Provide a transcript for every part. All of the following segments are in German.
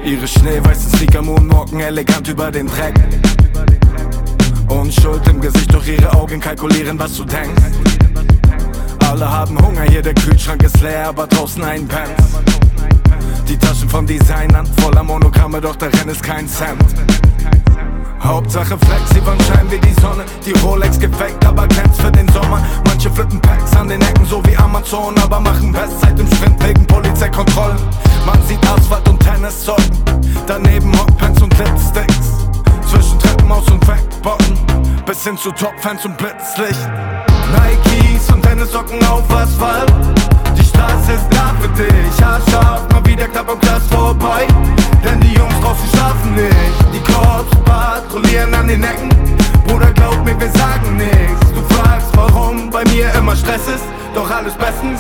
Ihre schneeweißen Sneaker moonwalken elegant über den Dreck. Unschuld im Gesicht, doch ihre Augen kalkulieren, was du denkst. Alle haben Hunger, hier der Kühlschrank ist leer, aber draußen ein Pants. Die Taschen von Designern, voller Monogramme, doch darin ist kein Cent. Hauptsache Flex, sie von Schein wie die Sonne. Die Rolex gefaked, aber glänzt für den Sommer. Manche flippen Packs an den Ecken, so wie Amazon, aber machen Bestzeit im Sprint wegen Polizeikontrollen. Man sieht Asphalt und Tennissocken, daneben Hotpants und Lipsticks. Zwischen Treppenhaus und Fackbotten, bis hin zu Topfans und Blitzlicht. Nikes und Tennissocken auf Asphalt, die Straße ist da für dich. Haarscharf, mal wieder knapp am Glas vorbei, denn die Jungs draußen schlafen nicht. Die Cops patrouillieren an den Ecken, Bruder glaub mir, wir sagen nichts. Du fragst, warum bei mir immer Stress ist, doch alles bestens.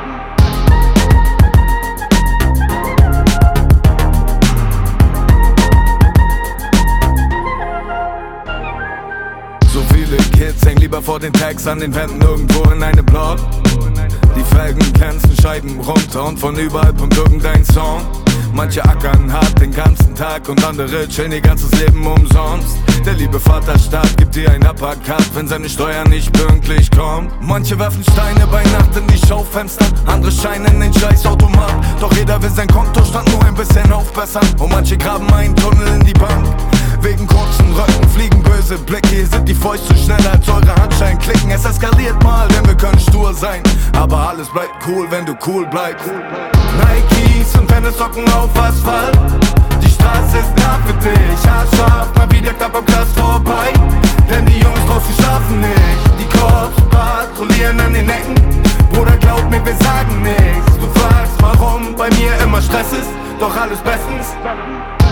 So viele Kids hängen lieber vor den Tags an den Wänden irgendwo in einem Block. Die Felgen glänzen, Scheiben runter und von überall pumpt irgendein Song. Manche ackern hart den ganzen Tag und andere chillen ihr ganzes Leben umsonst. Der liebe Vaterstaat gibt dir ein Uppercut, wenn seine Steuer nicht pünktlich kommt. Manche werfen Steine bei Nacht in die Schaufenster, andere scheinen den Scheißautomat. Doch jeder will sein Kontostand nur ein bisschen aufbessern und manche graben einen Tunnel in die Bank. Wegen kurzen Röcken fliegen böse Blicke, hier sind die Fäuste schneller als eure Handschellen klicken. Es eskaliert mal, denn wir können stur sein, aber alles bleibt cool, wenn du cool bleibst. Nikes und Tennissocken auf Asphalt, die Straße ist da für dich. Haarscharf, mal wieder knapp am Glas vorbei, denn die Jungs draußen schlafen nicht. Die Cops patrouillieren an den Ecken, Bruder glaub mir, wir sagen nichts. Du fragst, warum bei mir immer Stress ist, doch alles bestens.